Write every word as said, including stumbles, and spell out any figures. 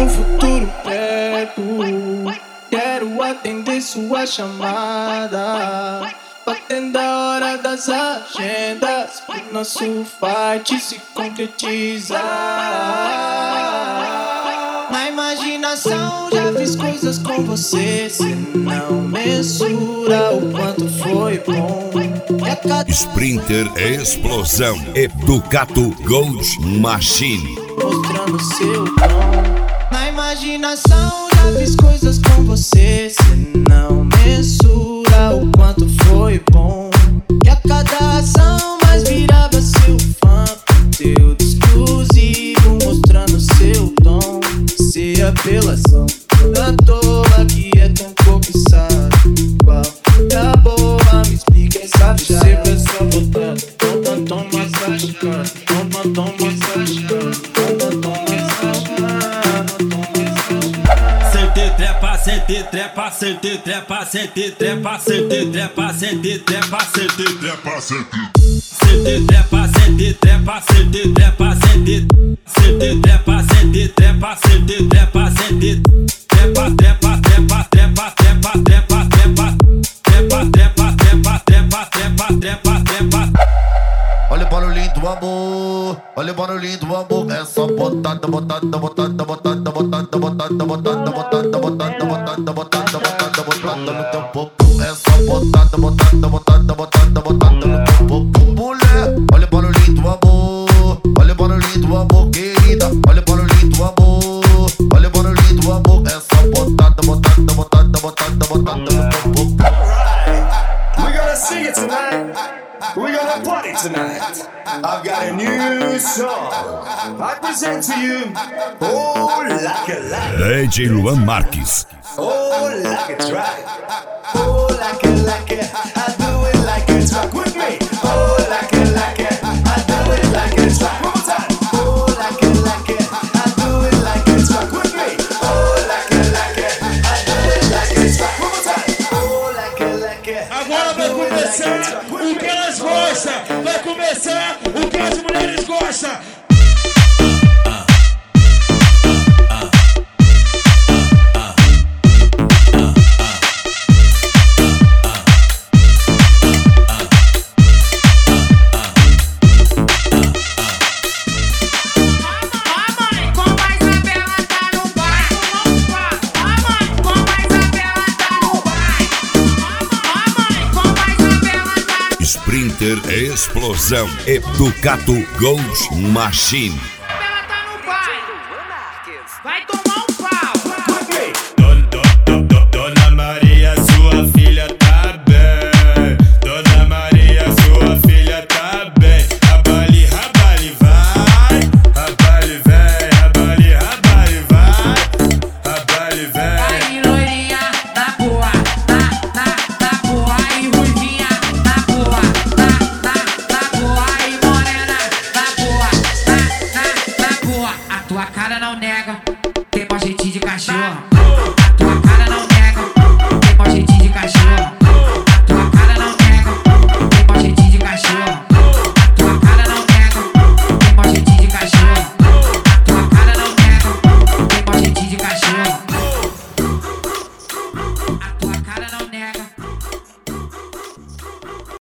num futuro perto. Quero atender sua chamada, batendo a hora das agendas, pro nosso fight se concretizar. Na imaginação já fiz coisas com você, cê não mensura o quanto foi bom. Cada... Sprinter Explosão e Ducato Gold Machine, mostrando seu dom. Na imaginação já fiz coisas com você, cê não mensura o quanto foi bom. E a cada ação mais virava seu fã, conteúdo exclusivo mostrando seu dom. Se apelação toda toa que é tão cobiçado, qual é a boa? Me explica essa chave. Sempre é só botando, toma, toma, massageando, toma, toma, massageando, toma, toma, Sente trepa, sente trepa, sente trepa, sente trepa, sente trepa, sente trepa, sente trepa, sente trepa, sente trepa, sente trepa, sente sente trepa, sente trepa, sente trepa, sente trepa, trepa, trepa, trepa, trepa, trepa, trepa, trepa, trepa, trepa, trepa, trepa, trepa, trepa. Olha o barulhinho do amor, olha o barulhinho do amor. É só botada, botada, botada, botada, botada, botada, botada, botada, botada, botada, botada, botada, botada no teu popô. É só botada, botada, botada, botada, botada no teu popô. Mulher, olha o barulhinho do amor, olha o barulhinho do amor, querida. Olha o barulhinho do amor, olha o barulhinho do amor. É só botada, botada, botada, botada, botada no teu popô. We're gonna sing it tonight. We're gonna party tonight. I've got a new song. I present to you, oh, like it, like it. D J Luan Marques. Oh, like it's right. Oh, like it, like it. I do it like it's right. With me. Oh, like it, like it. I do it like it's right. One more time. Oh, like it, like it. I do it like it's right. With me. Oh, like it, like it. I do it like it's right. One more time. Oh, like it, like it. Agora vai começar o que elas gostam. Vai começar o que as mulheres gostam. Sprinter Explosão e Ducato Gold Machine. Ela tá no pai, vai tomar um pau. Dona Maria, sua filha tá bem. Dona Maria, sua filha tá bem. Rabali, rabali, vai. Rabali, vem. Rabali, rabali, vai. Rabali, vem. Aí, loirinha, na boa, na, na, na boa. Aí, ruivinha, na boa, na, na, na boa. Aí, morena, na boa, na, na, na boa. A tua cara não nega.